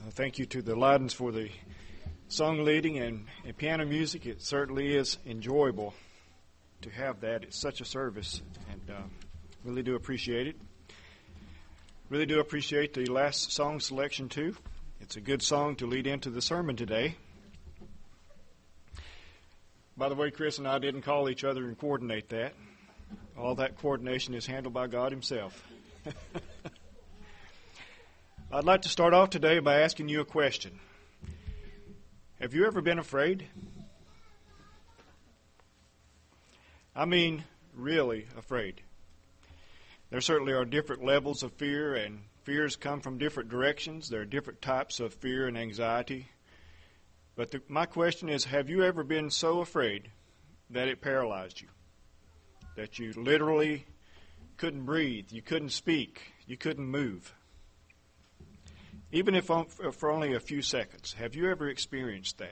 Thank you to the Lydens for the song leading and piano music. It certainly is enjoyable to have that. It's such a service, and really do appreciate it. Really do appreciate the last song selection, too. It's a good song to lead into the sermon today. By the way, Chris and I didn't call each other and coordinate that. All that coordination is handled by God Himself. I'd like to start off today by asking you a question. Have you ever been afraid? I mean, really afraid. There certainly are different levels of fear, and fears come from different directions. There are different types of fear and anxiety. But my question is, have you ever been so afraid that it paralyzed you? That you literally couldn't breathe, you couldn't speak, you couldn't move? Even if for only a few seconds. Have you ever experienced that?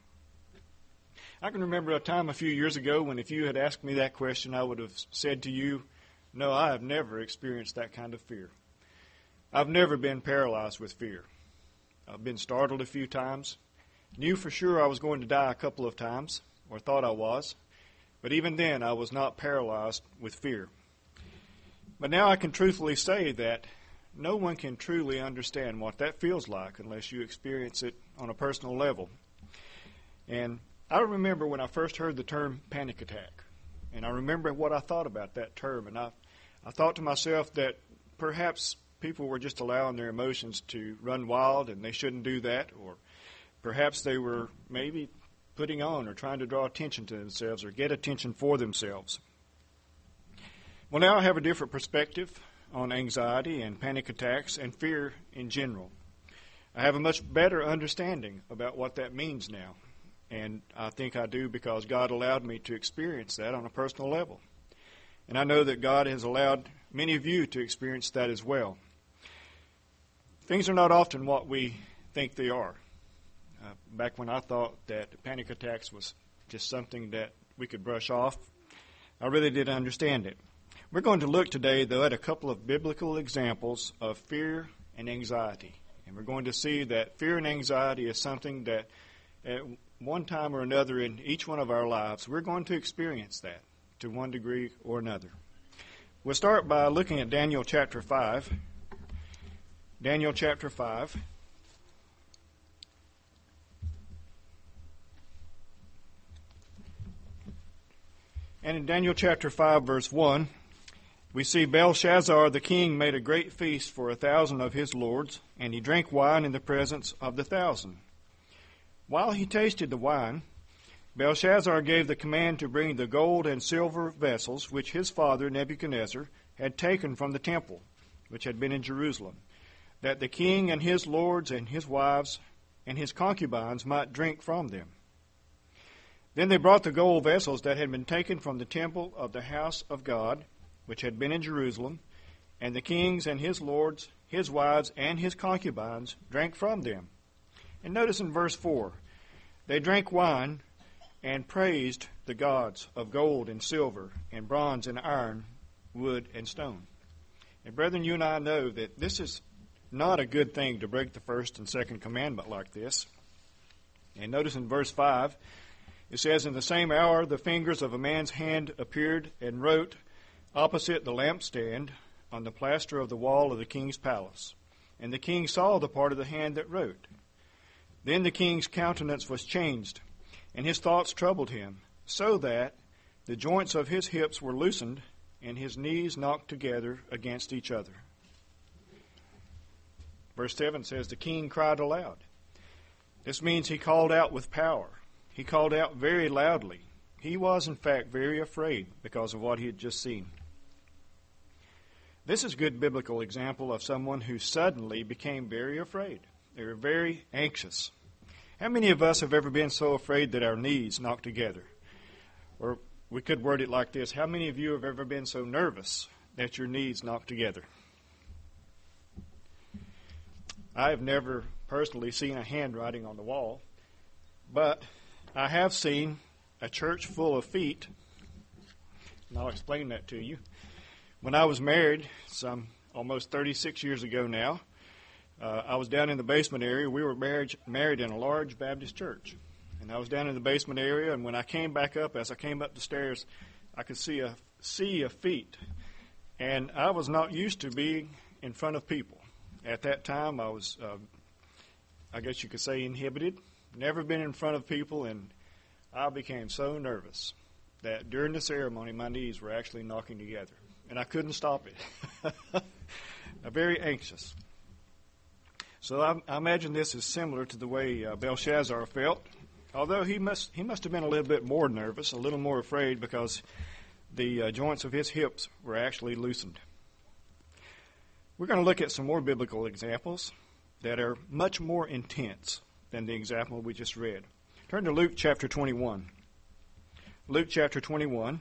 I can remember a time a few years ago when if you had asked me that question, I would have said to you, no, I have never experienced that kind of fear. I've never been paralyzed with fear. I've been startled a few times. Knew for sure I was going to die a couple of times, or thought I was. But even then, I was not paralyzed with fear. But now I can truthfully say that no one can truly understand what that feels like unless you experience it on a personal level. And I remember when I first heard the term panic attack, and I remember what I thought about that term, and I thought to myself that perhaps people were just allowing their emotions to run wild and they shouldn't do that, or perhaps they were maybe putting on or trying to draw attention to themselves or get attention for themselves. Well, now I have a different perspective on anxiety and panic attacks and fear in general. I have a much better understanding about what that means now, and I think I do because God allowed me to experience that on a personal level. And I know that God has allowed many of you to experience that as well. Things are not often what we think they are. Back when I thought that panic attacks was just something that we could brush off, I really didn't understand it. We're going to look today, though, at a couple of biblical examples of fear and anxiety. And we're going to see that fear and anxiety is something that at one time or another in each one of our lives, we're going to experience that to one degree or another. We'll start by looking at Daniel chapter 5. Daniel chapter 5. And in Daniel chapter 5, verse 1, we see Belshazzar the king made a great feast for 1,000 of his lords, and he drank wine in the presence of the 1,000. While he tasted the wine, Belshazzar gave the command to bring the gold and silver vessels which his father Nebuchadnezzar had taken from the temple, which had been in Jerusalem, that the king and his lords and his wives and his concubines might drink from them. Then they brought the gold vessels that had been taken from the temple of the house of God, which had been in Jerusalem, and the kings and his lords, his wives, and his concubines drank from them. And notice in verse 4, they drank wine and praised the gods of gold and silver and bronze and iron, wood and stone. And brethren, you and I know that this is not a good thing to break the first and second commandment like this. And notice in verse 5, it says, in the same hour the fingers of a man's hand appeared and wrote opposite the lampstand on the plaster of the wall of the king's palace. And the king saw the part of the hand that wrote. Then the king's countenance was changed, and his thoughts troubled him, so that the joints of his hips were loosened, and his knees knocked together against each other. Verse 7 says, the king cried aloud. This means he called out with power. He called out very loudly. He was, in fact, very afraid because of what he had just seen. This is a good biblical example of someone who suddenly became very afraid. They were very anxious. How many of us have ever been so afraid that our knees knocked together? Or we could word it like this. How many of you have ever been so nervous that your knees knocked together? I have never personally seen a handwriting on the wall, but I have seen a church full of feet, and I'll explain that to you. When I was married, some almost 36 years ago now, I was down in the basement area. We were married in a large Baptist church. And I was down in the basement area, and when I came back up, as I came up the stairs, I could see a sea of feet. And I was not used to being in front of people. At that time, I was, I guess you could say, inhibited. Never been in front of people, and I became so nervous that during the ceremony, my knees were actually knocking together. And I couldn't stop it. I'm very anxious. So I imagine this is similar to the way Belshazzar felt, although he must have been a little bit more nervous, a little more afraid, because the joints of his hips were actually loosened. We're going to look at some more biblical examples that are much more intense than the example we just read. Turn to Luke chapter 21. Luke chapter 21.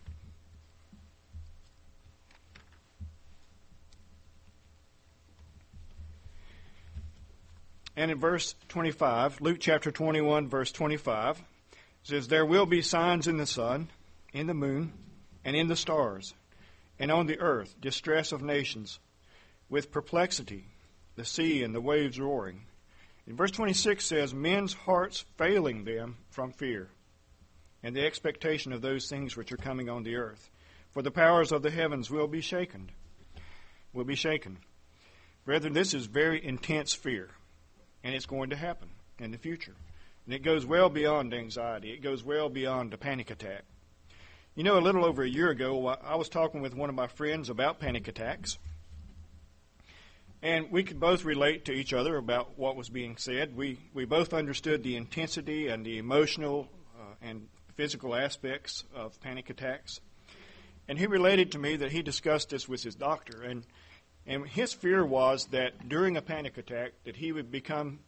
And in verse 25, Luke chapter 21, verse 25, says, "There will be signs in the sun, in the moon, and in the stars, and on the earth distress of nations, with perplexity, the sea and the waves roaring." In verse 26 says, "Men's hearts failing them from fear, and the expectation of those things which are coming on the earth. For the powers of the heavens will be shaken." Will be shaken. Brethren, this is very intense fear. And it's going to happen in the future. And it goes well beyond anxiety. It goes well beyond a panic attack. You know, a little over a year ago, I was talking with one of my friends about panic attacks. And we could both relate to each other about what was being said. We both understood the intensity and the emotional and physical aspects of panic attacks. And he related to me that he discussed this with his doctor. And his fear was that during a panic attack that he would become,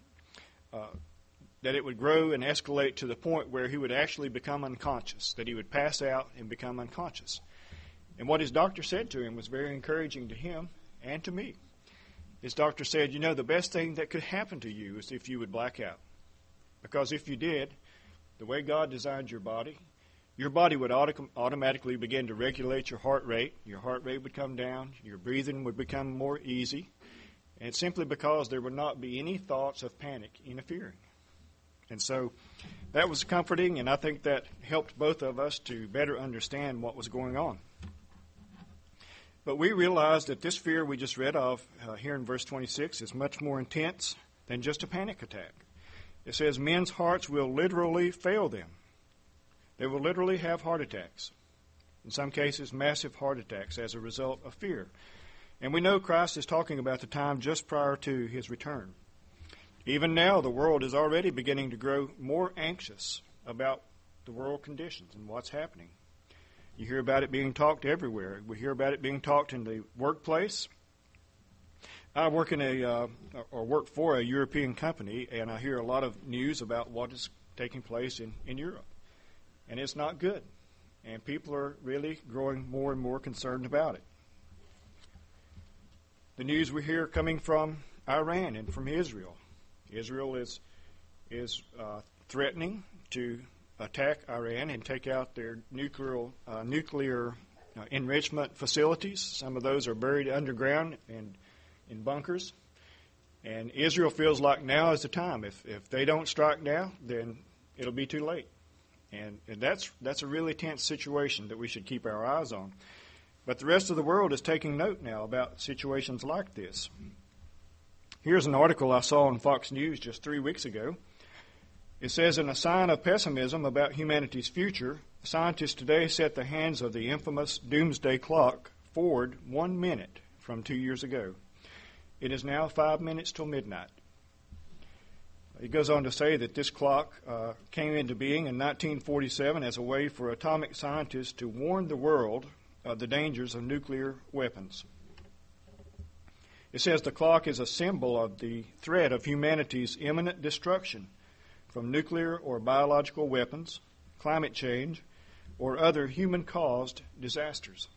that it would grow and escalate to the point where he would actually become unconscious, that he would pass out and become unconscious. And what his doctor said to him was very encouraging to him and to me. His doctor said, "You know, the best thing that could happen to you is if you would black out. Because if you did, the way God designed your body would automatically begin to regulate your heart rate. Your heart rate would come down. Your breathing would become more easy. And it's simply because there would not be any thoughts of panic interfering." And so that was comforting, and I think that helped both of us to better understand what was going on. But we realized that this fear we just read of here in verse 26 is much more intense than just a panic attack. It says men's hearts will literally fail them. They will literally have heart attacks. In some cases, massive heart attacks as a result of fear. And we know Christ is talking about the time just prior to his return. Even now, the world is already beginning to grow more anxious about the world conditions and what's happening. You hear about it being talked everywhere. We hear about it being talked in the workplace. I work work for a European company, and I hear a lot of news about what is taking place in Europe. And it's not good. And people are really growing more and more concerned about it. The news we hear coming from Iran and from Israel. Israel is threatening to attack Iran and take out their nuclear enrichment facilities. Some of those are buried underground and in bunkers. And Israel feels like now is the time. If they don't strike now, then it'll be too late. And that's a really tense situation that we should keep our eyes on. But the rest of the world is taking note now about situations like this. Here's an article I saw on Fox News just 3 weeks ago. It says, in a sign of pessimism about humanity's future, scientists today set the hands of the infamous doomsday clock forward 1 minute from 2 years ago. It is now 5 minutes till midnight. It goes on to say that this clock came into being in 1947 as a way for atomic scientists to warn the world of the dangers of nuclear weapons. It says the clock is a symbol of the threat of humanity's imminent destruction from nuclear or biological weapons, climate change, or other human-caused disasters.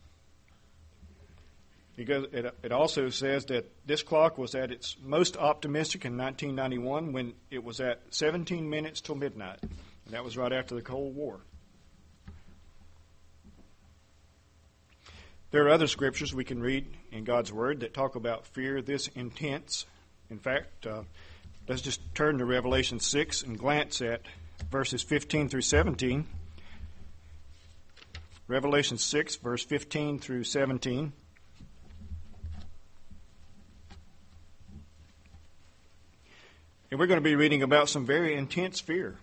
It also says that this clock was at its most optimistic in 1991 when it was at 17 minutes till midnight. And that was right after the Cold War. There are other scriptures we can read in God's Word that talk about fear this intense In fact, let's just turn to Revelation 6 and glance at verses 15 through 17. Revelation 6, verse 15 through 17. And we're going to be reading about some very intense fear.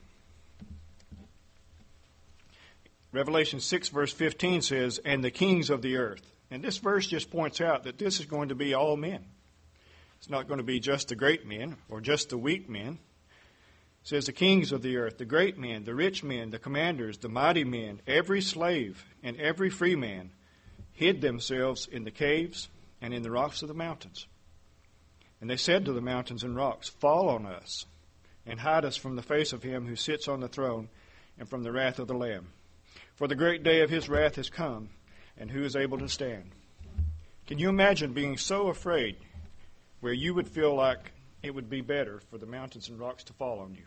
Revelation 6, verse 15 says, "And the kings of the earth." And this verse just points out that this is going to be all men. It's not going to be just the great men or just the weak men. It says the kings of the earth, the great men, the rich men, the commanders, the mighty men, every slave and every free man hid themselves in the caves and in the rocks of the mountains. And they said to the mountains and rocks, "Fall on us and hide us from the face of him who sits on the throne and from the wrath of the Lamb. For the great day of his wrath has come, and who is able to stand?" Can you imagine being so afraid where you would feel like it would be better for the mountains and rocks to fall on you?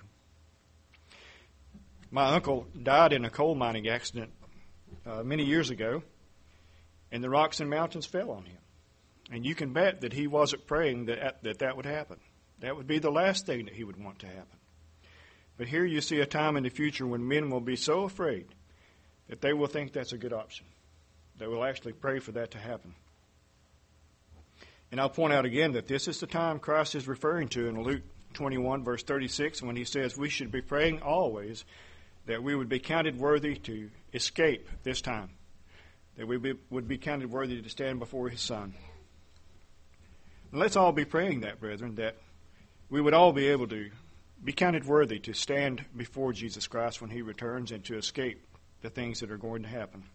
My uncle died in a coal mining accident many years ago, and the rocks and mountains fell on him. And you can bet that he wasn't praying that would happen. That would be the last thing that he would want to happen. But here you see a time in the future when men will be so afraid that they will think that's a good option. They will actually pray for that to happen. And I'll point out again that this is the time Christ is referring to in Luke 21, verse 36, when he says we should be praying always that we would be counted worthy to escape this time, that we would be counted worthy to stand before his Son. And let's all be praying that, brethren, that we would all be able to be counted worthy to stand before Jesus Christ when he returns and to escape the things that are going to happen.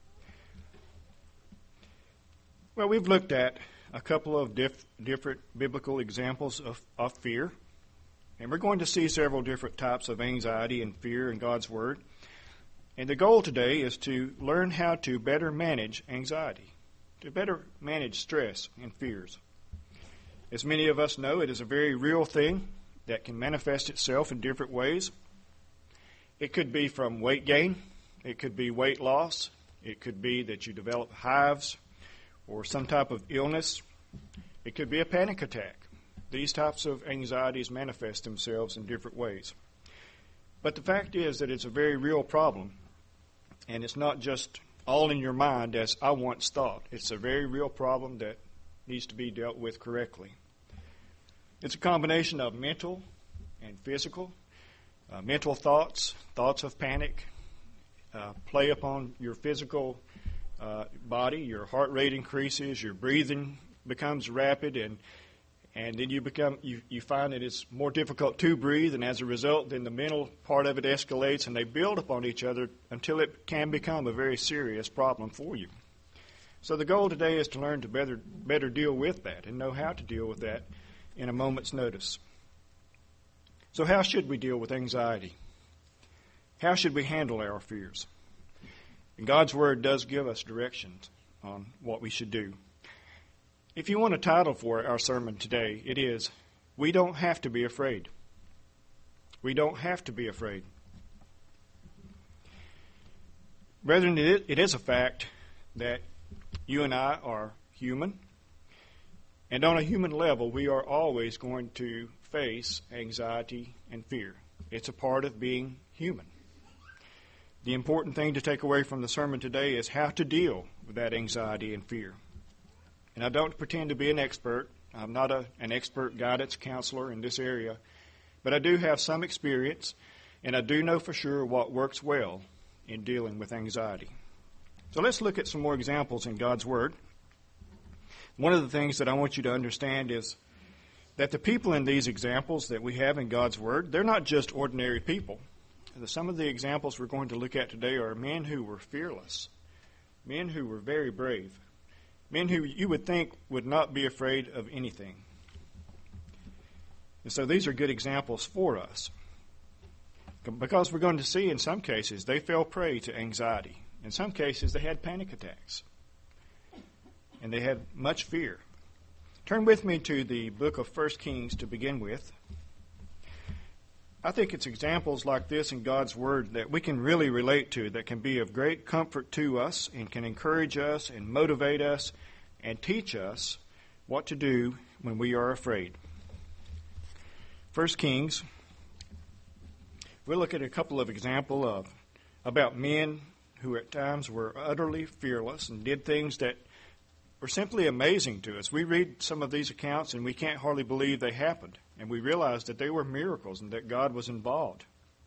Well, we've looked at a couple of different biblical examples of fear, and we're going to see several different types of anxiety and fear in God's Word. And the goal today is to learn how to better manage anxiety, to better manage stress and fears. As many of us know, it is a very real thing that can manifest itself in different ways. It could be from weight gain. It could be weight loss. It could be that you develop hives or some type of illness. It could be a panic attack. These types of anxieties manifest themselves in different ways. But the fact is that it's a very real problem, and it's not just all in your mind as I once thought. It's a very real problem that needs to be dealt with correctly. It's a combination of mental and physical. Mental thoughts of panic, play upon your physical body. Your heart rate increases, your breathing becomes rapid, and then you find that it's more difficult to breathe, and as a result, then the mental part of it escalates, and they build upon each other until it can become a very serious problem for you. So the goal today is to learn to better deal with that and know how to deal with that in a moment's notice. So how should we deal with anxiety? How should we handle our fears? And God's Word does give us directions on what we should do. If you want a title for our sermon today, it is, "We Don't Have to Be Afraid." We don't have to be afraid. Brethren, it is a fact that you and I are human. And on a human level, we are always going to face anxiety and fear. It's a part of being human. The important thing to take away from the sermon today is how to deal with that anxiety and fear. And I don't pretend to be an expert. I'm not an expert guidance counselor in this area. But I do have some experience, and I do know for sure what works well in dealing with anxiety. So let's look at some more examples in God's Word. One of the things that I want you to understand is that the people in these examples that we have in God's Word, they're not just ordinary people. Some of the examples we're going to look at today are men who were fearless, men who were very brave, men who you would think would not be afraid of anything. And so these are good examples for us, because we're going to see in some cases they fell prey to anxiety. In some cases they had panic attacks, and they had much fear. Turn with me to the book of 1 Kings to begin with. I think it's examples like this in God's Word that we can really relate to, that can be of great comfort to us and can encourage us and motivate us and teach us what to do when we are afraid. 1 Kings, we'll look at a couple of examples about men who at times were utterly fearless and did things that were simply amazing to us. We read some of these accounts and we can't hardly believe they happened. And we realize that they were miracles and that God was involved.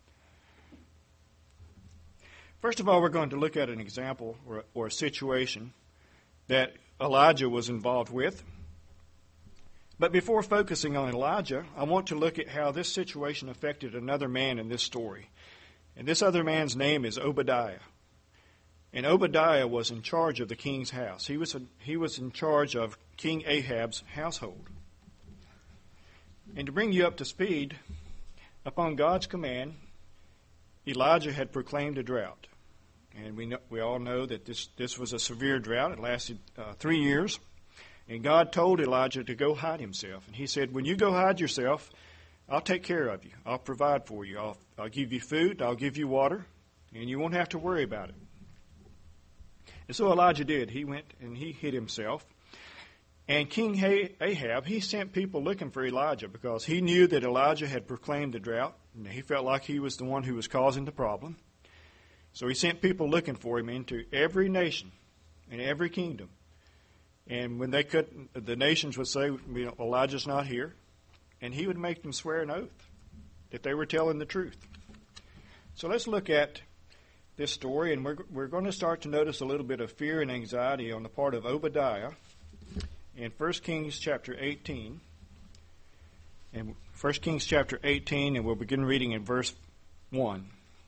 First of all, we're going to look at an example or a situation that Elijah was involved with. But before focusing on Elijah, I want to look at how this situation affected another man in this story. And this other man's name is Obadiah. And Obadiah was in charge of the king's house. He was in charge of King Ahab's household. And to bring you up to speed, upon God's command, Elijah had proclaimed a drought. And we all know that this was a severe drought. It lasted 3 years. And God told Elijah to go hide himself. And he said, when you go hide yourself, I'll take care of you. I'll provide for you. I'll give you food. I'll give you water. And you won't have to worry about it. And so Elijah did. He went and he hid himself. And King Ahab, he sent people looking for Elijah because he knew that Elijah had proclaimed the drought. And he felt like he was the one who was causing the problem. So he sent people looking for him into every nation and every kingdom. And when they couldn't, the nations would say, Elijah's not here. And he would make them swear an oath that they were telling the truth. So let's look at this story, and we're going to start to notice a little bit of fear and anxiety on the part of Obadiah in 1 Kings chapter 18. And 1 Kings chapter 18, and we'll begin reading in verse 1.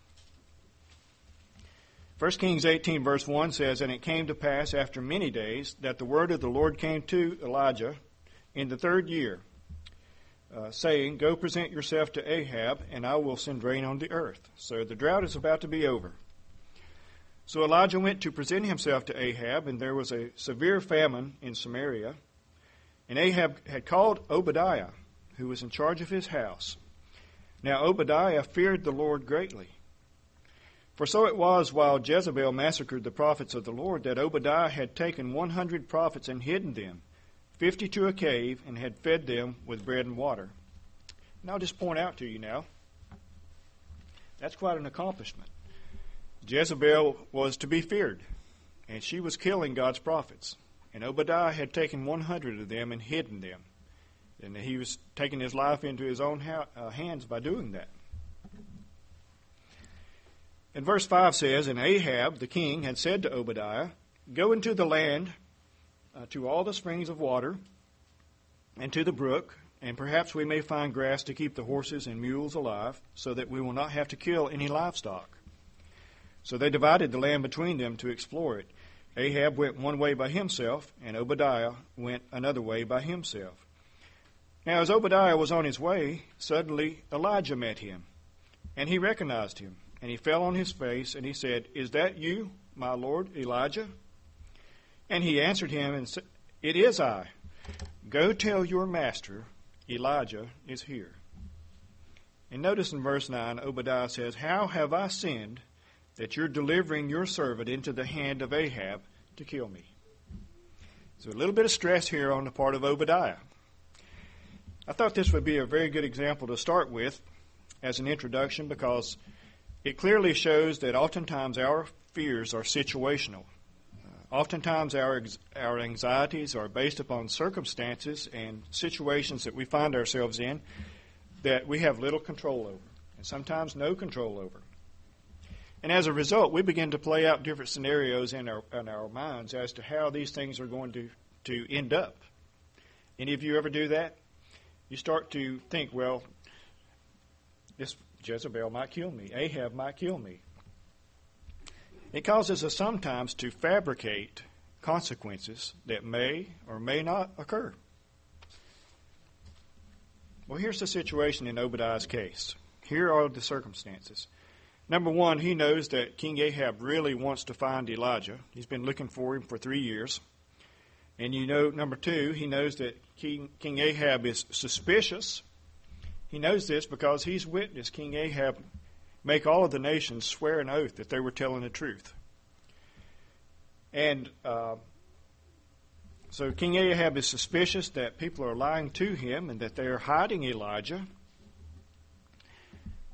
1 Kings 18 verse 1 says, And it came to pass after many days that the word of the Lord came to Elijah in the 3rd year, saying, Go present yourself to Ahab, and I will send rain on the earth. So the drought is about to be over. So Elijah went to present himself to Ahab, and there was a severe famine in Samaria. And Ahab had called Obadiah, who was in charge of his house. Now Obadiah feared the Lord greatly. For so it was while Jezebel massacred the prophets of the Lord that Obadiah had taken 100 prophets and hidden them, 50 to a cave, and had fed them with bread and water. And I'll just point out to you now, that's quite an accomplishment. Jezebel was to be feared, and she was killing God's prophets. And Obadiah had taken 100 of them and hidden them. And he was taking his life into his own hands by doing that. And verse 5 says, And Ahab, the king, had said to Obadiah, Go into the land to all the springs of water and to the brook, and perhaps we may find grass to keep the horses and mules alive, so that we will not have to kill any livestock. So they divided the land between them to explore it. Ahab went one way by himself, and Obadiah went another way by himself. Now as Obadiah was on his way, suddenly Elijah met him, and he recognized him. And he fell on his face, and he said, Is that you, my lord Elijah? And he answered him and said, It is I. Go tell your master, Elijah is here. And notice in verse 9, Obadiah says, How have I sinned that you're delivering your servant into the hand of Ahab to kill me? So a little bit of stress here on the part of Obadiah. I thought this would be a very good example to start with as an introduction, because it clearly shows that oftentimes our fears are situational. Oftentimes our anxieties are based upon circumstances and situations that we find ourselves in that we have little control over, and sometimes no control over. And as a result, we begin to play out different scenarios in our minds as to how these things are going to end up. Any of you ever do that? You start to think, well, this Jezebel might kill me. Ahab might kill me. It causes us sometimes to fabricate consequences that may or may not occur. Well, here's the situation in Obadiah's case. Here are the circumstances. Number one, he knows that King Ahab really wants to find Elijah. He's been looking for him for 3 years. And number two, he knows that King Ahab is suspicious. He knows this because he's witnessed King Ahab make all of the nations swear an oath that they were telling the truth. And so King Ahab is suspicious that people are lying to him and that they are hiding Elijah.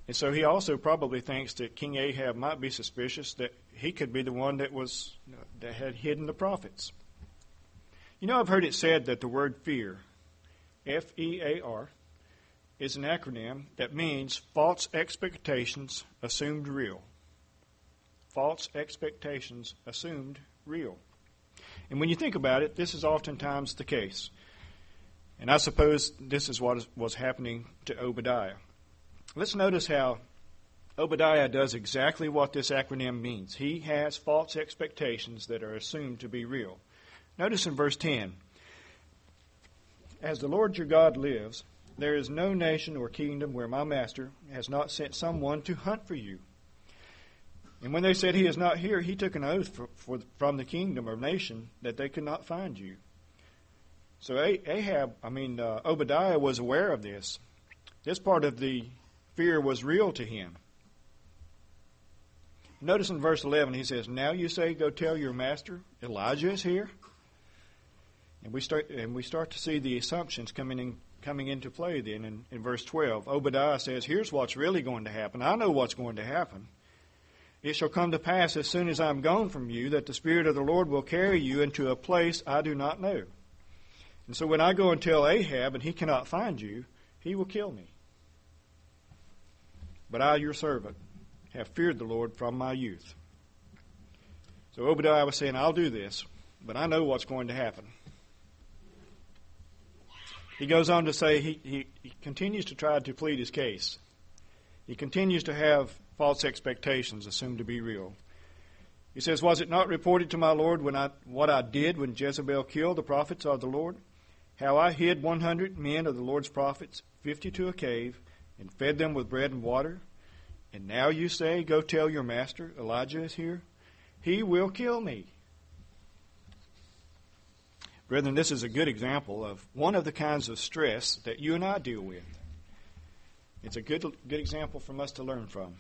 And so he also probably thinks that King Ahab might be suspicious that he could be the one that had hidden the prophets. You know, I've heard it said that the word fear, F-E-A-R, is an acronym that means false expectations assumed real. False expectations assumed real. And when you think about it, this is oftentimes the case. And I suppose this is what was happening to Obadiah. Let's notice how Obadiah does exactly what this acronym means. He has false expectations that are assumed to be real. Notice in verse 10, "As the Lord your God lives, there is no nation or kingdom where my master has not sent someone to hunt for you. And when they said he is not here, he took an oath from the kingdom or nation that they could not find you." So Obadiah was aware of this. This part of the fear was real to him. Notice in verse 11, he says, "Now you say, go tell your master, Elijah is here." And we start to see the assumptions coming into play then in verse 12. Obadiah says, here's what's really going to happen. I know what's going to happen. "It shall come to pass as soon as I'm gone from you that the Spirit of the Lord will carry you into a place I do not know. And so when I go and tell Ahab and he cannot find you, he will kill me. But I, your servant, have feared the Lord from my youth." So Obadiah was saying, I'll do this, but I know what's going to happen. He goes on to say he continues to try to plead his case. He continues to have false expectations assumed to be real. He says, "Was it not reported to my Lord what I did when Jezebel killed the prophets of the Lord? How I hid 100 men of the Lord's prophets, 50 to a cave, and fed them with bread and water? And now you say, go tell your master, Elijah is here. He will kill me." Brethren, this is a good example of one of the kinds of stress that you and I deal with. It's a good example from us to learn from.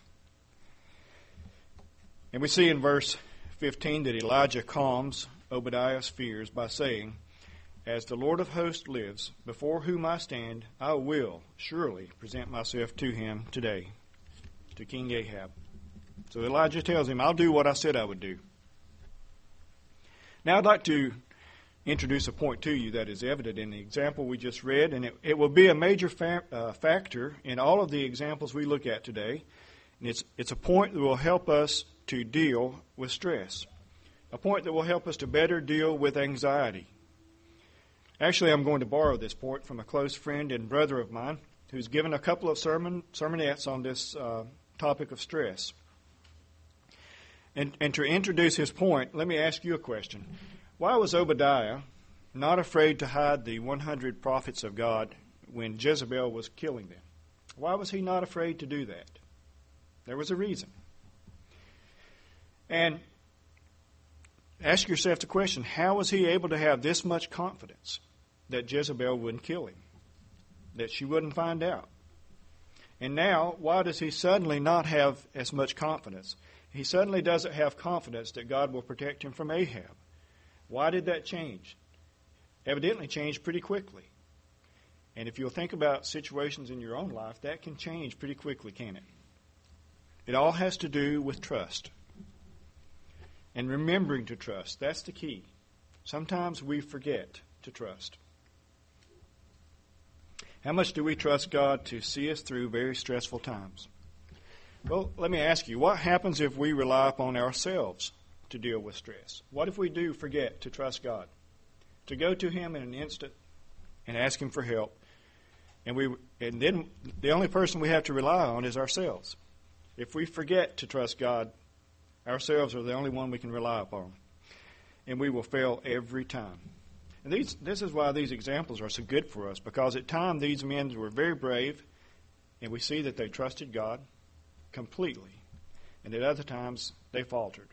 And we see in verse 15 that Elijah calms Obadiah's fears by saying, "As the Lord of hosts lives, before whom I stand, I will surely present myself to him today," to King Ahab. So Elijah tells him, I'll do what I said I would do. Now I'd like to introduce a point to you that is evident in the example we just read, and it will be a major factor in all of the examples we look at today. And it's a point that will help us to deal with stress, a point that will help us to better deal with anxiety. Actually, I'm going to borrow this point from a close friend and brother of mine who's given a couple of sermonettes on this topic of stress. And to introduce his point, let me ask you a question. Why was Obadiah not afraid to hide the 100 prophets of God when Jezebel was killing them? Why was he not afraid to do that? There was a reason. And ask yourself the question, how was he able to have this much confidence that Jezebel wouldn't kill him, that she wouldn't find out? And now, why does he suddenly not have as much confidence? He suddenly doesn't have confidence that God will protect him from Ahab. Why did that change? Evidently changed pretty quickly. And if you'll think about situations in your own life, that can change pretty quickly, can't it? It all has to do with trust. And remembering to trust, that's the key. Sometimes we forget to trust. How much do we trust God to see us through very stressful times? Well, let me ask you, what happens if we rely upon ourselves to deal with stress? What if we do forget to trust God, to go to Him in an instant and ask Him for help, and then the only person we have to rely on is ourselves? If we forget to trust God, ourselves are the only one we can rely upon, and we will fail every time. And this is why these examples are so good for us, because at times these men were very brave, and we see that they trusted God completely, and at other times they faltered.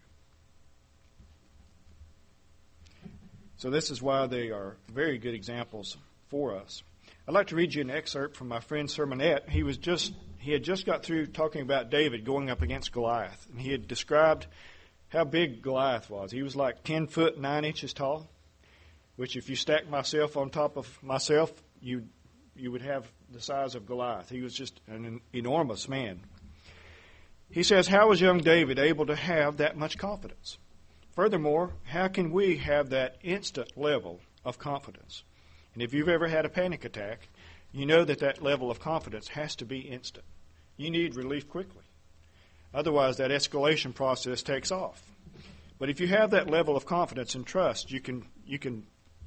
So this is why they are very good examples for us. I'd like to read you an excerpt from my friend's sermonette. He had just got through talking about David going up against Goliath, and he had described how big Goliath was. He was like 10 foot 9 inches tall, which if you stack myself on top of myself, you would have the size of Goliath. He was just an enormous man. He says, how was young David able to have that much confidence? Furthermore, how can we have that instant level of confidence? And if you've ever had a panic attack, you know that that level of confidence has to be instant. You need relief quickly. Otherwise, that escalation process takes off. But if you have that level of confidence and trust, you can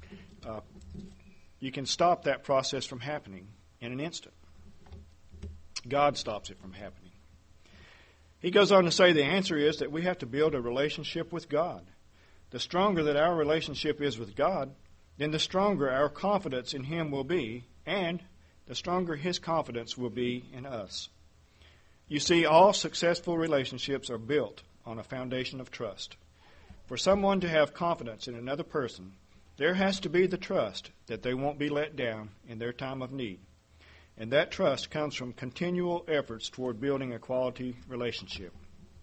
stop that process from happening in an instant. God stops it from happening. He goes on to say the answer is that we have to build a relationship with God. The stronger that our relationship is with God, then the stronger our confidence in Him will be, and the stronger His confidence will be in us. You see, all successful relationships are built on a foundation of trust. For someone to have confidence in another person, there has to be the trust that they won't be let down in their time of need. And that trust comes from continual efforts toward building a quality relationship.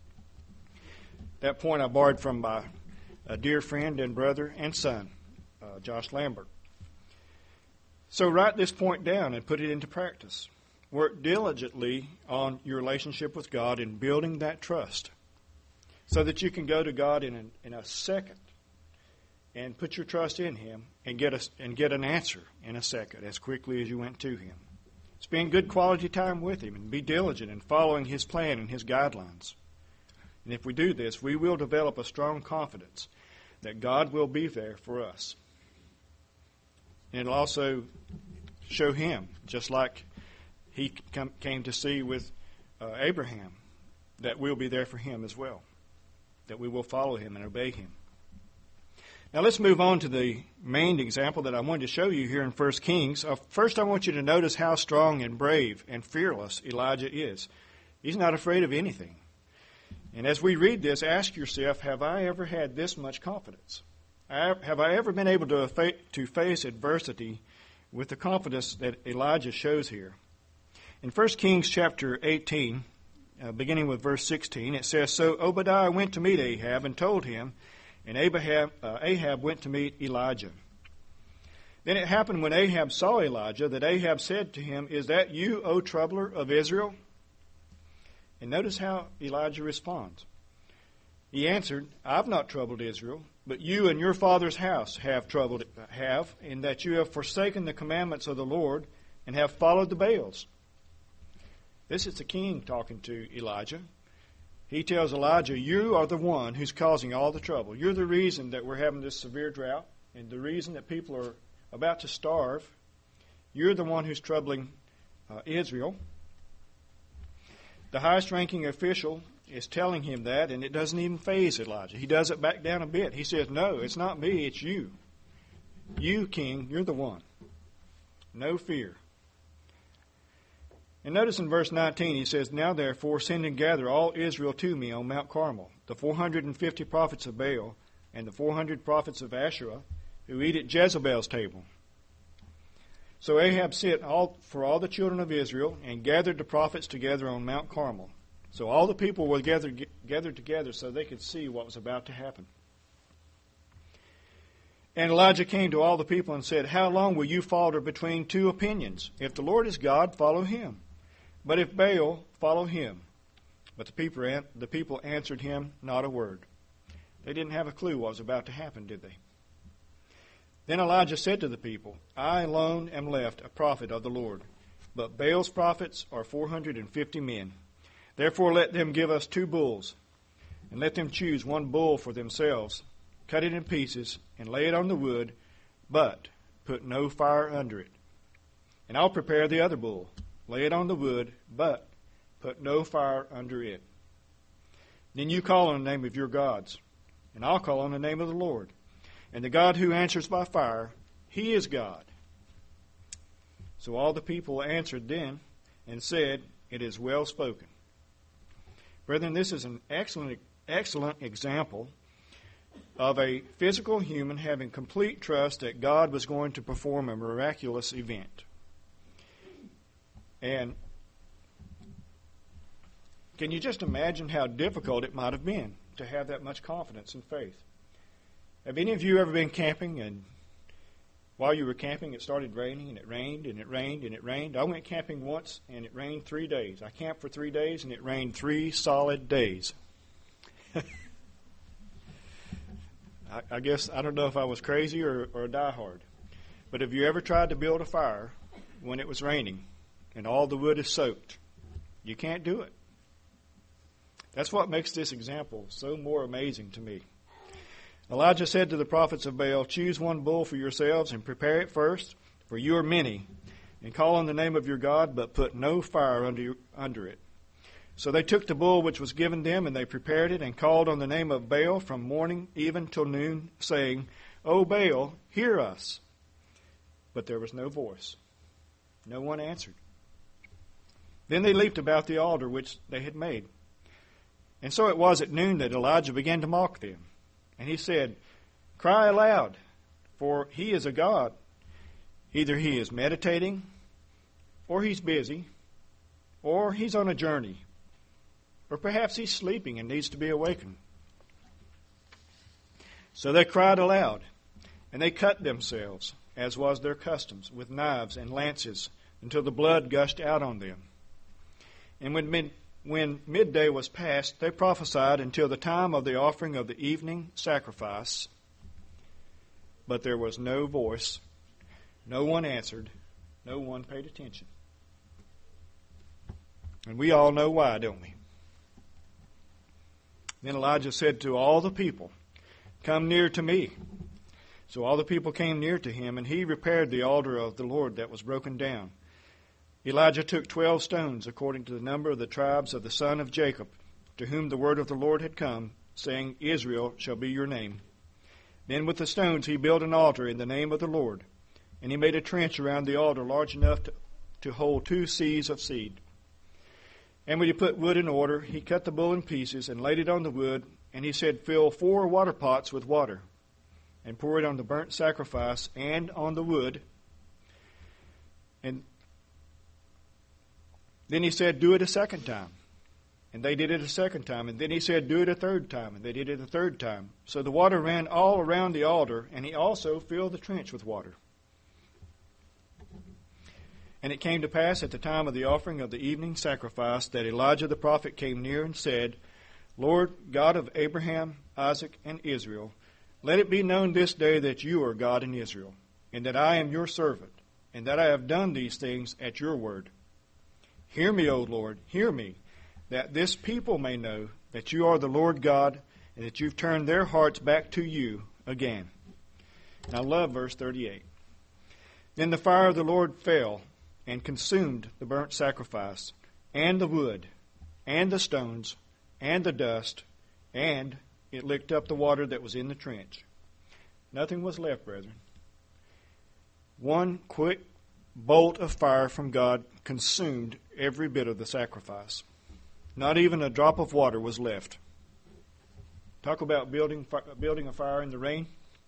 That point I borrowed from my dear friend and brother and son, Josh Lambert. So write this point down and put it into practice. Work diligently on your relationship with God in building that trust so that you can go to God in a second and put your trust in Him and get an answer in a second as quickly as you went to Him. Spend good quality time with Him and be diligent in following His plan and His guidelines. And if we do this, we will develop a strong confidence that God will be there for us. And it'll also show Him, just like He came to see with Abraham, that we'll be there for him as well, that we will follow Him and obey Him. Now let's move on to the main example that I wanted to show you here in 1 Kings. First, I want you to notice how strong and brave and fearless Elijah is. He's not afraid of anything. And as we read this, ask yourself, have I ever had this much confidence? Have I ever been able to face adversity with the confidence that Elijah shows here? In 1 Kings chapter 18, beginning with verse 16, it says, So Obadiah went to meet Ahab and told him, and Ahab went to meet Elijah. Then it happened when Ahab saw Elijah that Ahab said to him, Is that you, O troubler of Israel? And notice how Elijah responds. He answered, I've not troubled Israel, but you and your father's house have, in that you have forsaken the commandments of the Lord and have followed the Baals. This is the king talking to Elijah. He tells Elijah, you are the one who's causing all the trouble. You're the reason that we're having this severe drought and the reason that people are about to starve. You're the one who's troubling Israel. The highest-ranking official is telling him that, and it doesn't even faze Elijah. He does it back down a bit. He says, no, it's not me, it's you. You, king, you're the one. No fear. And notice in verse 19, he says, Now therefore send and gather all Israel to me on Mount Carmel, the 450 prophets of Baal, and the 400 prophets of Asherah, who eat at Jezebel's table. So Ahab sent for all the children of Israel, and gathered the prophets together on Mount Carmel. So all the people were gathered together so they could see what was about to happen. And Elijah came to all the people and said, How long will you falter between two opinions? If the Lord is God, follow Him. But if Baal, follow him. But the people answered him not a word. They didn't have a clue what was about to happen, did they? Then Elijah said to the people, I alone am left a prophet of the Lord, but Baal's prophets are 450 men. Therefore let them give us 2 bulls, and let them choose 1 bull for themselves, cut it in pieces, and lay it on the wood, but put no fire under it. And I'll prepare the other bull, lay it on the wood, but put no fire under it. Then you call on the name of your gods, and I'll call on the name of the Lord. And the God who answers by fire, He is God. So all the people answered then and said, It is well spoken. Brethren, this is an excellent example of a physical human having complete trust that God was going to perform a miraculous event. And can you just imagine how difficult it might have been to have that much confidence and faith? Have any of you ever been camping and while you were camping, it started raining, and it rained, and it rained, and it rained. I went camping once, and it rained 3 days. I camped for 3 days, and it rained 3 solid days. I guess, I don't know if I was crazy or a diehard. But have you ever tried to build a fire when it was raining and all the wood is soaked? You can't do it. That's what makes this example so more amazing to me. Elijah said to the prophets of Baal, "Choose one bull for yourselves and prepare it first, for you are many, and call on the name of your God, but put no fire under it." So they took the bull which was given them, and they prepared it, and called on the name of Baal from morning even till noon, saying, "O Baal, hear us." But there was no voice. No one answered. Then they leaped about the altar which they had made. And so it was at noon that Elijah began to mock them. And he said, "Cry aloud, for he is a god. Either he is meditating, or he's busy, or he's on a journey, or perhaps he's sleeping and needs to be awakened." So they cried aloud, and they cut themselves, as was their customs, with knives and lances, until the blood gushed out on them. And when midday was past, they prophesied until the time of the offering of the evening sacrifice. But there was no voice, no one answered, no one paid attention. And we all know why, don't we? Then Elijah said to all the people, "Come near to me." So all the people came near to him, and he repaired the altar of the Lord that was broken down. Elijah took 12 stones, according to the number of the tribes of the son of Jacob, to whom the word of the Lord had come, saying, "Israel shall be your name." Then with the stones he built an altar in the name of the Lord, and he made a trench around the altar large enough to hold 2 seahs of seed. And when he put wood in order, he cut the bull in pieces and laid it on the wood, and he said, "Fill 4 water pots with water, and pour it on the burnt sacrifice and on the wood." And then he said, "Do it a second time." And they did it a second time. And then he said, "Do it a third time." And they did it a third time. So the water ran all around the altar, and he also filled the trench with water. And it came to pass at the time of the offering of the evening sacrifice that Elijah the prophet came near and said, "Lord God of Abraham, Isaac, and Israel, let it be known this day that you are God in Israel, and that I am your servant, and that I have done these things at your word. Hear me, O Lord, hear me, that this people may know that you are the Lord God, and that you've turned their hearts back to you again." And I love verse 38. Then the fire of the Lord fell and consumed the burnt sacrifice, and the wood, and the stones, and the dust, and it licked up the water that was in the trench. Nothing was left, brethren. One quick bolt of fire from God consumed every bit of the sacrifice. Not even a drop of water was left. Talk about building a fire in the rain.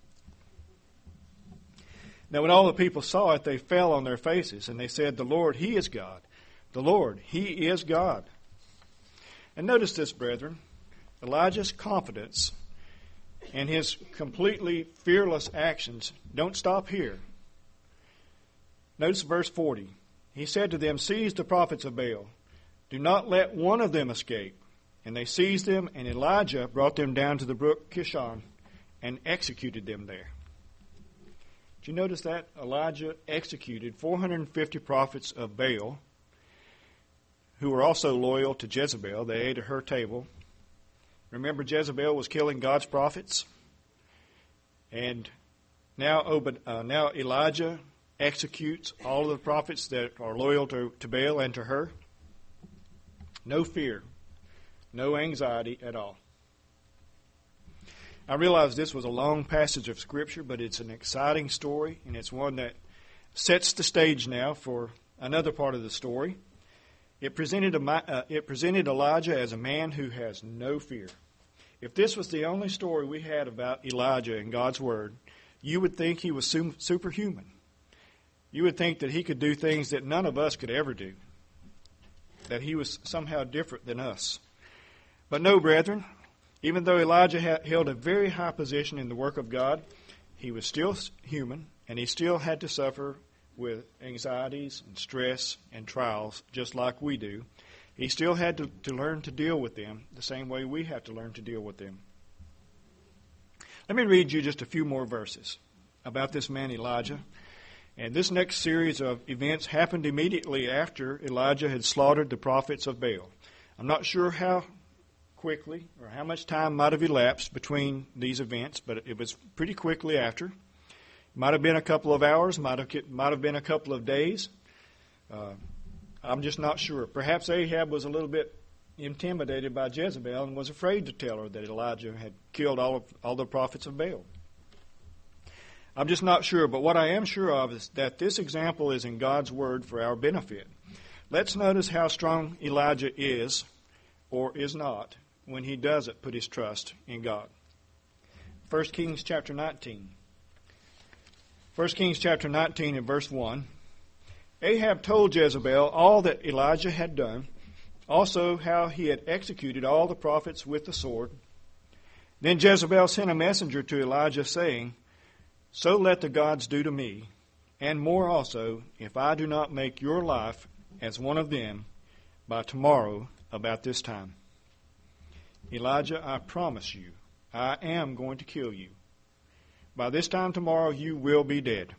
Now when all the people saw it, they fell on their faces, and they said, "The Lord, He is God. The Lord, He is God." And notice this, brethren. Elijah's confidence and his completely fearless actions don't stop here. Notice verse 40. He said to them, "Seize the prophets of Baal. Do not let one of them escape." And they seized them, and Elijah brought them down to the brook Kishon and executed them there. Did you notice that? Elijah executed 450 prophets of Baal who were also loyal to Jezebel. They ate at her table. Remember, Jezebel was killing God's prophets? And now Elijah executes all of the prophets that are loyal to Baal and to her. No fear, no anxiety at all. I realize this was a long passage of Scripture, but it's an exciting story, and it's one that sets the stage now for another part of the story. It presented Elijah as a man who has no fear. If this was the only story we had about Elijah in God's Word, you would think he was superhuman. You would think that he could do things that none of us could ever do, that he was somehow different than us. But no, brethren, even though Elijah held a very high position in the work of God, he was still human, and he still had to suffer with anxieties and stress and trials just like we do. He still had to learn to deal with them the same way we have to learn to deal with them. Let me read you just a few more verses about this man Elijah. And this next series of events happened immediately after Elijah had slaughtered the prophets of Baal. I'm not sure how quickly or how much time might have elapsed between these events, but it was pretty quickly after. It might have been a couple of hours, might have been a couple of days. I'm just not sure. Perhaps Ahab was a little bit intimidated by Jezebel and was afraid to tell her that Elijah had killed all the prophets of Baal. I'm just not sure, but what I am sure of is that this example is in God's Word for our benefit. Let's notice how strong Elijah is or is not when he doesn't put his trust in God. 1 Kings chapter 19. 1 Kings chapter 19 and verse 1. Ahab told Jezebel all that Elijah had done, also how he had executed all the prophets with the sword. Then Jezebel sent a messenger to Elijah, saying, "So let the gods do to me, and more also, if I do not make your life as one of them by tomorrow about this time. Elijah, I promise you, I am going to kill you. By this time tomorrow you will be dead."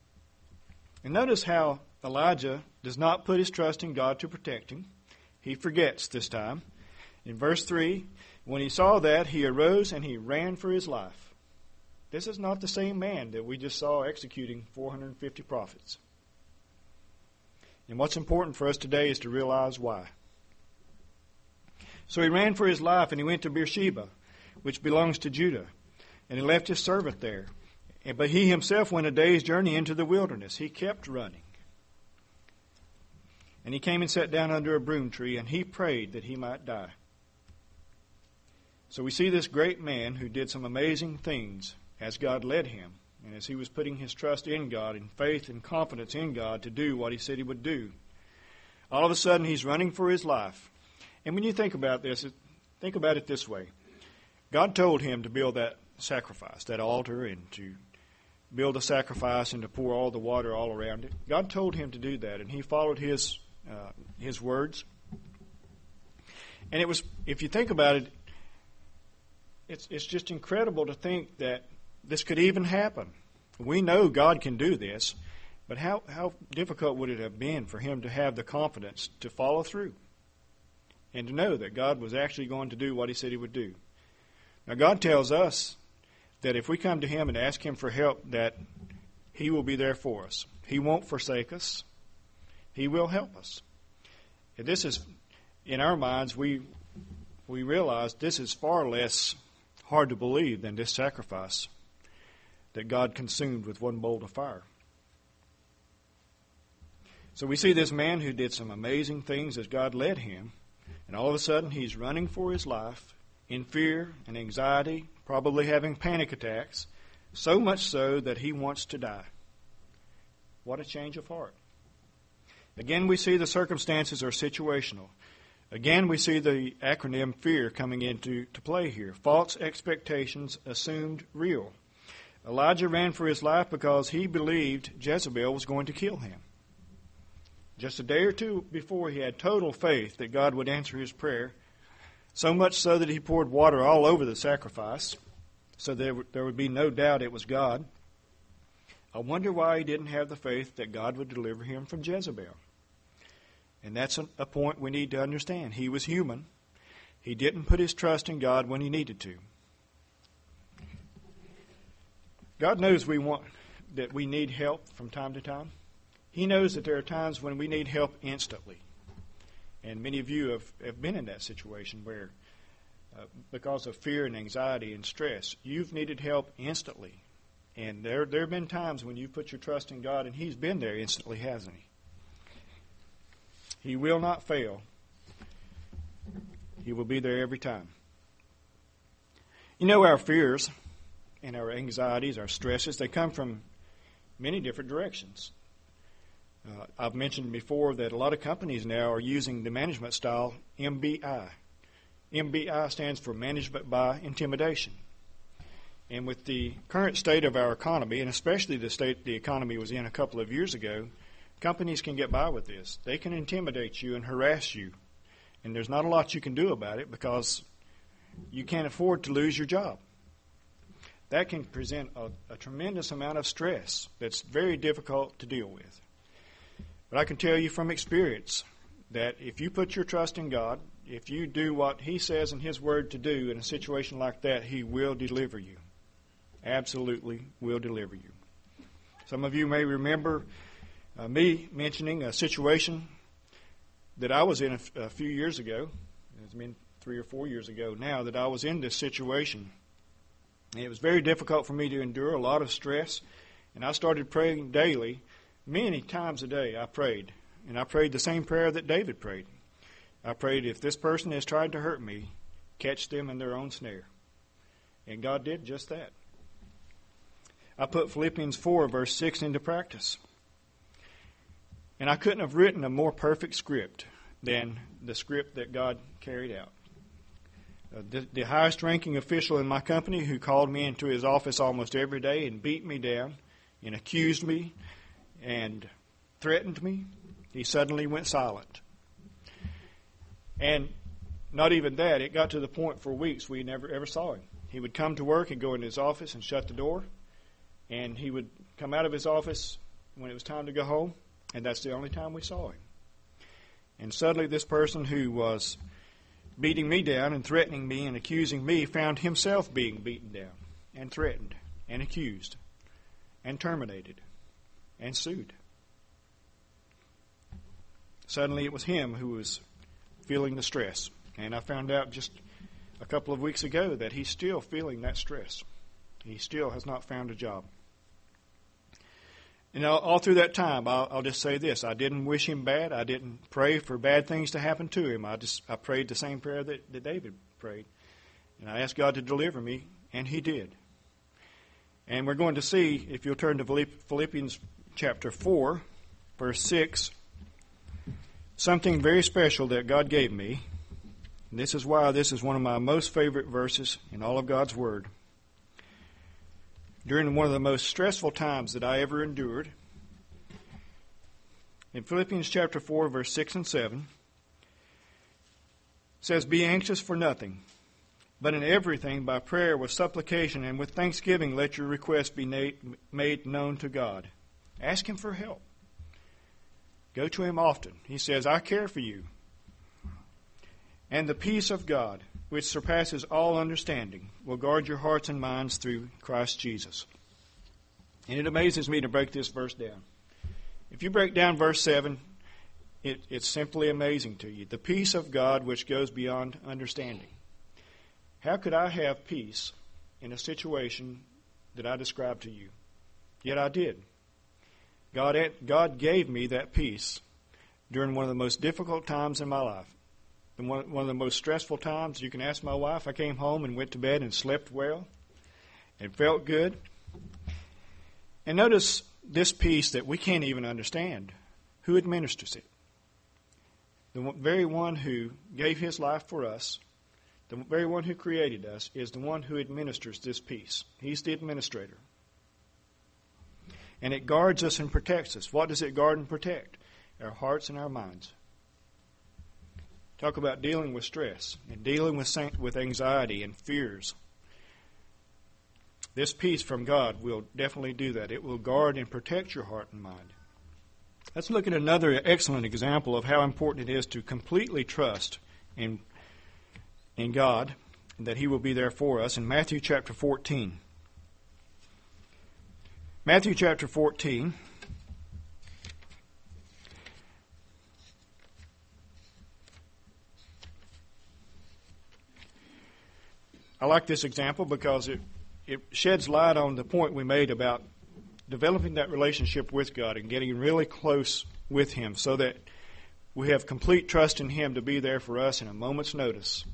And notice how Elijah does not put his trust in God to protect him. He forgets this time. In verse 3, when he saw that, he arose and he ran for his life. This is not the same man that we just saw executing 450 prophets. And what's important for us today is to realize why. So he ran for his life and he went to Beersheba, which belongs to Judah, and he left his servant there. But he himself went a day's journey into the wilderness. He kept running. And he came and sat down under a broom tree, and he prayed that he might die. So we see this great man who did some amazing things as God led him, and as he was putting his trust in God and faith and confidence in God to do what he said he would do. All of a sudden, he's running for his life. And when you think about this, think about it this way. God told him to build that sacrifice, that altar, and to build a sacrifice and to pour all the water all around it. God told him to do that, and he followed his words. And it was, if you think about it, it's just incredible to think that this could even happen. We know God can do this, but how difficult would it have been for him to have the confidence to follow through and to know that God was actually going to do what he said he would do? Now, God tells us that if we come to him and ask him for help, that he will be there for us. He won't forsake us. He will help us. And this is, in our minds, we realize this is far less hard to believe than this sacrifice that God consumed with one bolt of fire. So we see this man who did some amazing things as God led him, and all of a sudden he's running for his life in fear and anxiety, probably having panic attacks, so much so that he wants to die. What a change of heart. Again, we see the circumstances are situational. Again, we see the acronym FEAR coming into play here. False expectations assumed real. Elijah ran for his life because he believed Jezebel was going to kill him. Just a day or two before, he had total faith that God would answer his prayer, so much so that he poured water all over the sacrifice, so there would be no doubt it was God. I wonder why he didn't have the faith that God would deliver him from Jezebel. And that's a point we need to understand. He was human. He didn't put his trust in God when he needed to. God knows that we need help from time to time. He knows that there are times when we need help instantly. And many of you have been in that situation where, because of fear and anxiety and stress, you've needed help instantly. And there have been times when you put your trust in God, and he's been there instantly, hasn't he? He will not fail. He will be there every time. You know, our fears and our anxieties, our stresses, they come from many different directions. I've mentioned before that a lot of companies now are using the management style MBI. MBI stands for Management by Intimidation. And with the current state of our economy, and especially the state the economy was in a couple of years ago, companies can get by with this. They can intimidate you and harass you. And there's not a lot you can do about it because you can't afford to lose your job. That can present a tremendous amount of stress that's very difficult to deal with. But I can tell you from experience that if you put your trust in God, if you do what He says in His Word to do in a situation like that, He will deliver you. Absolutely will deliver you. Some of you may remember me mentioning a situation that I was in a few years ago. It's been 3 or 4 years ago now that I was in this situation. And it was very difficult for me to endure, a lot of stress. And I started praying daily. Many times a day I prayed. And I prayed the same prayer that David prayed. I prayed, if this person has tried to hurt me, catch them in their own snare. And God did just that. I put Philippians 4, verse 6 into practice. And I couldn't have written a more perfect script than the script that God carried out. The highest ranking official in my company, who called me into his office almost every day and beat me down and accused me and threatened me, he suddenly went silent. And not even that, it got to the point for weeks we never ever saw him. He would come to work and go in his office and shut the door, and he would come out of his office when it was time to go home, and that's the only time we saw him. And suddenly this person who was beating me down and threatening me and accusing me found himself being beaten down and threatened and accused and terminated and sued. Suddenly it was him who was feeling the stress. And I found out just a couple of weeks ago that he's still feeling that stress. He still has not found a job. And all through that time, I'll just say this. I didn't wish him bad. I didn't pray for bad things to happen to him. I prayed the same prayer that David prayed. And I asked God to deliver me, and He did. And we're going to see, if you'll turn to Philippians chapter 4, verse 6, something very special that God gave me. And this is why this is one of my most favorite verses in all of God's Word. During one of the most stressful times that I ever endured, in Philippians chapter 4, verse 6 and 7, it says, "Be anxious for nothing, but in everything by prayer with supplication and with thanksgiving let your requests be made known to God." Ask Him for help. Go to Him often. He says, "I care for you." "And the peace of God, which surpasses all understanding, will guard your hearts and minds through Christ Jesus." And it amazes me to break this verse down. If you break down verse 7, it's simply amazing to you. The peace of God which goes beyond understanding. How could I have peace in a situation that I described to you? Yet I did. God gave me that peace during one of the most difficult times in my life. One of the most stressful times. You can ask my wife. I came home and went to bed and slept well and felt good. And notice this peace that we can't even understand. Who administers it? The very one who gave His life for us, the very one who created us, is the one who administers this peace. He's the administrator. And it guards us and protects us. What does it guard and protect? Our hearts and our minds. Talk about dealing with stress and dealing with anxiety and fears. This peace from God will definitely do that. It will guard and protect your heart and mind. Let's look at another excellent example of how important it is to completely trust in God and that He will be there for us in Matthew chapter 14. Matthew chapter 14. I like this example because it sheds light on the point we made about developing that relationship with God and getting really close with Him so that we have complete trust in Him to be there for us in a moment's notice.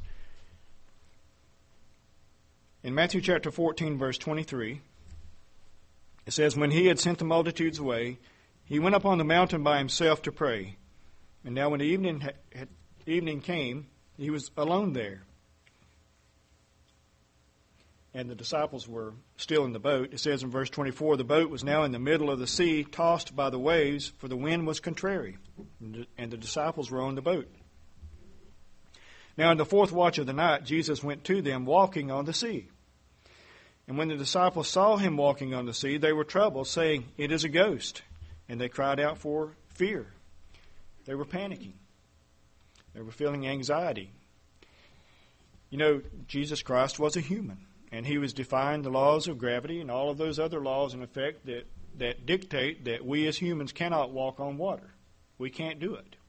In Matthew chapter 14, verse 23, it says, "When He had sent the multitudes away, He went up on the mountain by Himself to pray. And now when the evening came, He was alone there. and the disciples were still in the boat. It says in verse 24, the boat was now in the middle of the sea, tossed by the waves, for the wind was contrary, and the disciples were on the boat. Now in the fourth watch of the night, Jesus went to them walking on the sea. And when the disciples saw him walking on the sea, they were troubled, saying, "It is a ghost." And they cried out for fear. They were panicking. They were feeling anxiety. You know, Jesus Christ was a human, and he was defying the laws of gravity and all of those other laws in effect that dictate that we as humans cannot walk on water. We can't do it.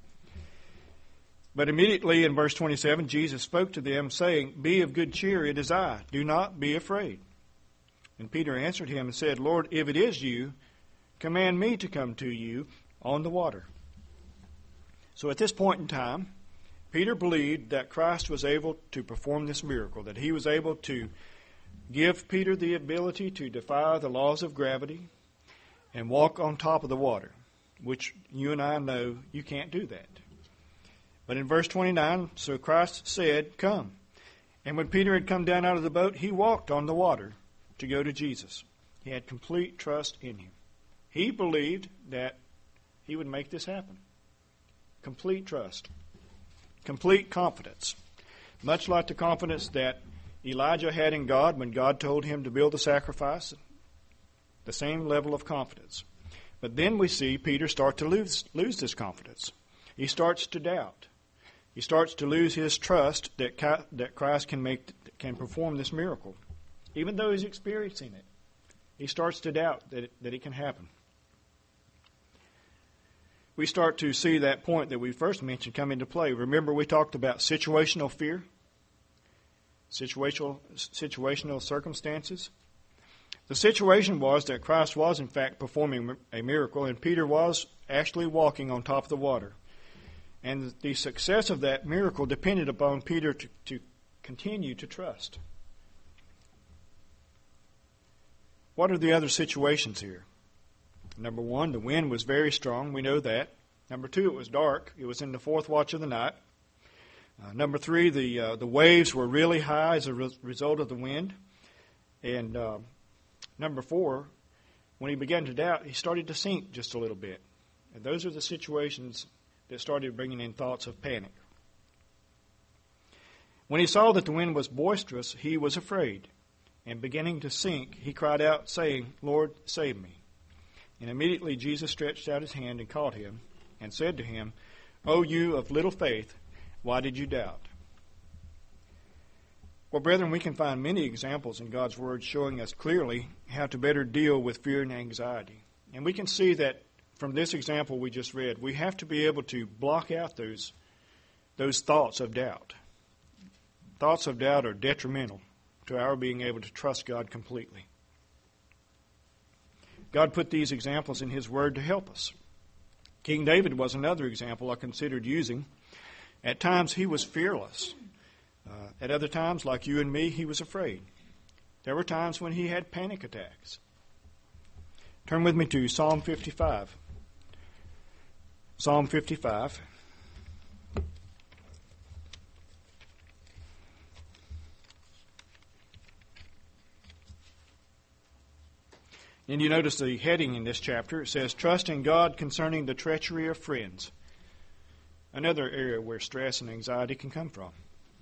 But immediately in verse 27, Jesus spoke to them, saying, "Be of good cheer, it is I. Do not be afraid." And Peter answered him and said, "Lord, if it is you, command me to come to you on the water." So at this point in time, Peter believed that Christ was able to perform this miracle, that he was able to give Peter the ability to defy the laws of gravity and walk on top of the water, which you and I know you can't do that. But in verse 29, so Christ said, "Come." And when Peter had come down out of the boat, he walked on the water to go to Jesus. He had complete trust in him. He believed that he would make this happen. Complete trust. Complete confidence. Much like the confidence that Elijah had in God when God told him to build the sacrifice. The same level of confidence. But then we see Peter start to lose this confidence. He starts to doubt. He starts to lose his trust that Christ can perform this miracle. Even though he's experiencing it, he starts to doubt that it can happen. We start to see that point that we first mentioned come into play. Remember, we talked about situational fear, situational circumstances. The situation was that Christ was, in fact, performing a miracle, and Peter was actually walking on top of the water. And the success of that miracle depended upon Peter to continue to trust. What are the other situations here? Number one, the wind was very strong. We know that. Number two, it was dark. It was in the fourth watch of the night. Number three, the waves were really high as a result of the wind. And number four, when he began to doubt, he started to sink just a little bit. And those are the situations that started bringing in thoughts of panic. When he saw that the wind was boisterous, he was afraid. And beginning to sink, he cried out, saying, "Lord, save me." And immediately Jesus stretched out his hand and caught him and said to him, "O you of little faith, why did you doubt?" Well, brethren, we can find many examples in God's Word showing us clearly how to better deal with fear and anxiety. And we can see that from this example we just read, we have to be able to block out those thoughts of doubt. Thoughts of doubt are detrimental to our being able to trust God completely. God put these examples in His Word to help us. King David was another example I considered using. At times he was fearless. At other times, like you and me, he was afraid. There were times when he had panic attacks. Turn with me to Psalm 55. Psalm 55. And you notice the heading in this chapter. It says, "Trust in God concerning the treachery of friends." Another area where stress and anxiety can come from.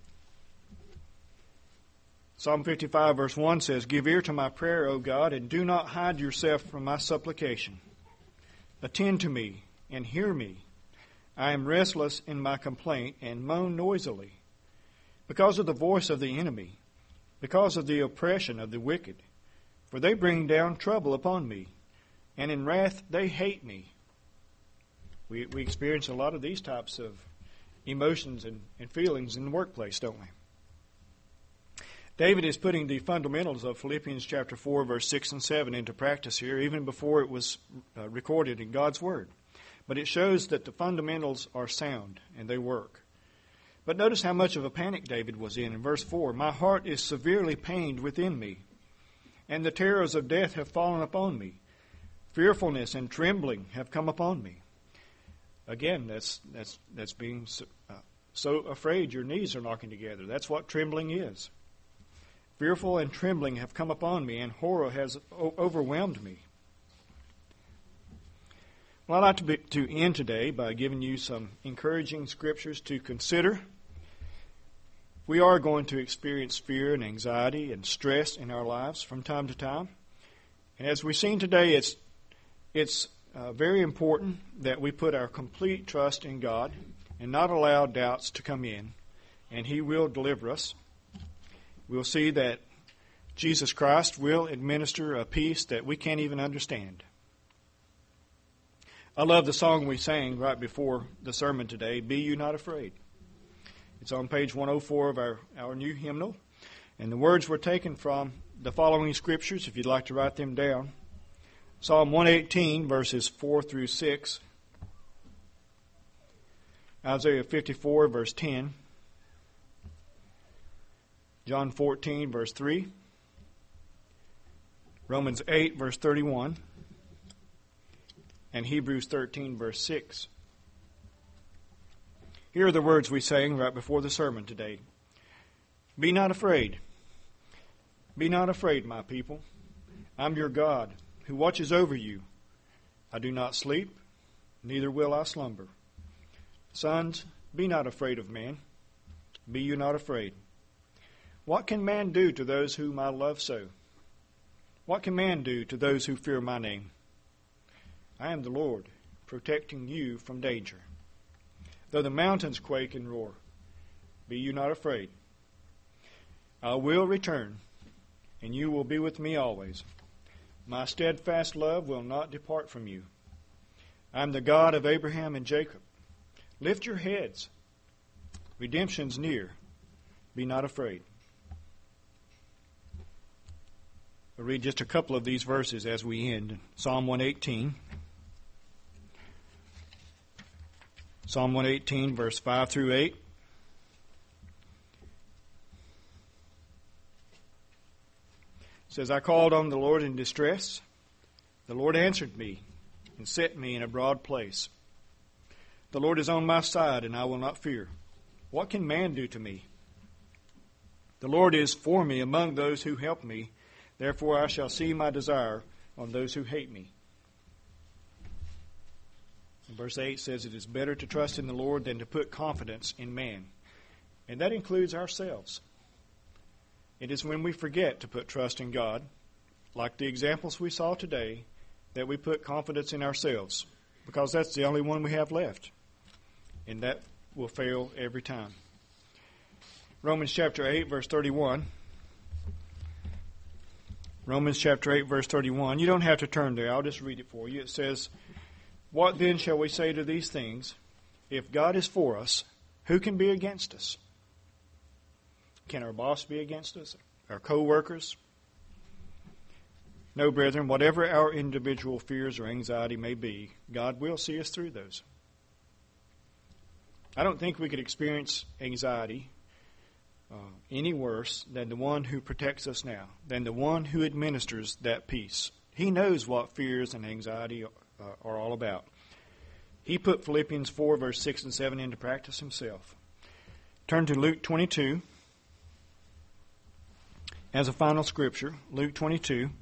Psalm 55 verse 1 says, "Give ear to my prayer, O God, and do not hide yourself from my supplication. Attend to me and hear me. I am restless in my complaint and moan noisily, because of the voice of the enemy, because of the oppression of the wicked. For they bring down trouble upon me, and in wrath they hate me." We experience a lot of these types of emotions and feelings in the workplace, don't we? David is putting the fundamentals of Philippians chapter 4, verse 6 and 7 into practice here, even before it was recorded in God's Word. But it shows that the fundamentals are sound, and they work. But notice how much of a panic David was in verse 4. "My heart is severely pained within me, and the terrors of death have fallen upon me. Fearfulness and trembling have come upon me." Again, that's being so afraid your knees are knocking together. That's what trembling is. Fearful and trembling have come upon me, and horror has overwhelmed me. Well, I'd like to end today by giving you some encouraging scriptures to consider. We are going to experience fear and anxiety and stress in our lives from time to time. And as we've seen today, it's very important that we put our complete trust in God and not allow doubts to come in, and He will deliver us. We'll see that Jesus Christ will administer a peace that we can't even understand. I love the song we sang right before the sermon today, Be You Not Afraid. It's on page 104 of our new hymnal, and the words were taken from the following scriptures, if you'd like to write them down. Psalm 118, verses 4 through 6. Isaiah 54, verse 10. John 14, verse 3. Romans 8, verse 31. And Hebrews 13, verse 6. Here are the words we sang right before the sermon today. Be not afraid. Be not afraid, my people. I'm your God, who watches over you. I do not sleep, neither will I slumber. Sons, be not afraid of man. Be you not afraid. What can man do to those whom I love so? What can man do to those who fear my name? I am the Lord, protecting you from danger. Though the mountains quake and roar, be you not afraid. I will return, and you will be with me always. My steadfast love will not depart from you. I am the God of Abraham and Jacob. Lift your heads. Redemption's near. Be not afraid. I'll read just a couple of these verses as we end. Psalm 118. Psalm 118, verse 5 through 8. It says, I called on the Lord in distress. The Lord answered me and set me in a broad place. The Lord is on my side, and I will not fear. What can man do to me? The Lord is for me among those who help me. Therefore I shall see my desire on those who hate me. And verse 8 says, it is better to trust in the Lord than to put confidence in man. And that includes ourselves. It is when we forget to put trust in God, like the examples we saw today, that we put confidence in ourselves, because that's the only one we have left. And that will fail every time. Romans chapter 8, verse 31. Romans chapter 8, verse 31. You don't have to turn there. I'll just read it for you. It says, what then shall we say to these things? If God is for us, who can be against us? Can our boss be against us? Our co-workers? No, brethren, whatever our individual fears or anxiety may be, God will see us through those. I don't think we could experience anxiety any worse than the one who protects us now, than the one who administers that peace. He knows what fears and anxiety are all about. He put Philippians 4, verse 6 and 7 into practice himself. Turn to Luke 22 as a final scripture. Luke 22.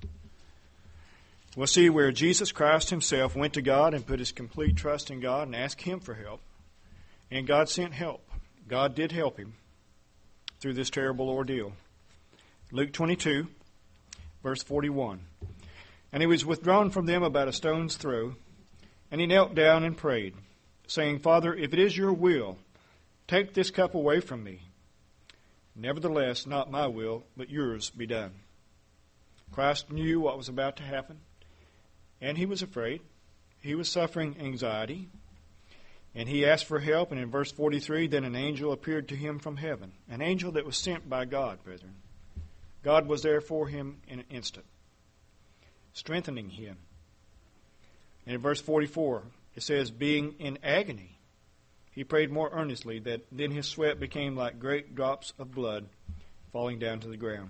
We'll see where Jesus Christ himself went to God and put his complete trust in God and asked him for help. And God sent help. God did help him through this terrible ordeal. Luke 22, verse 41. And he was withdrawn from them about a stone's throw, and he knelt down and prayed, saying, Father, if it is your will, take this cup away from me. Nevertheless, not my will, but yours be done. Christ knew what was about to happen, and he was afraid. He was suffering anxiety, and he asked for help. And in verse 43, then an angel appeared to him from heaven, an angel that was sent by God, brethren. God was there for him in an instant, strengthening him. And in verse 44, it says, being in agony, he prayed more earnestly, that then his sweat became like great drops of blood falling down to the ground.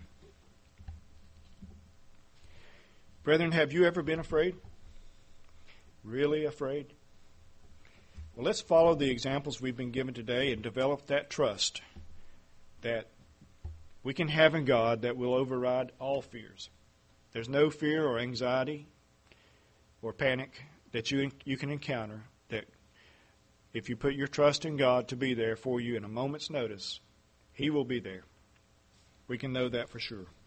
Brethren, have you ever been afraid? Really afraid? Well, let's follow the examples we've been given today and develop that trust that we can have in God that will override all fears. There's no fear or anxiety or panic that you can encounter that if you put your trust in God to be there for you in a moment's notice, He will be there. We can know that for sure.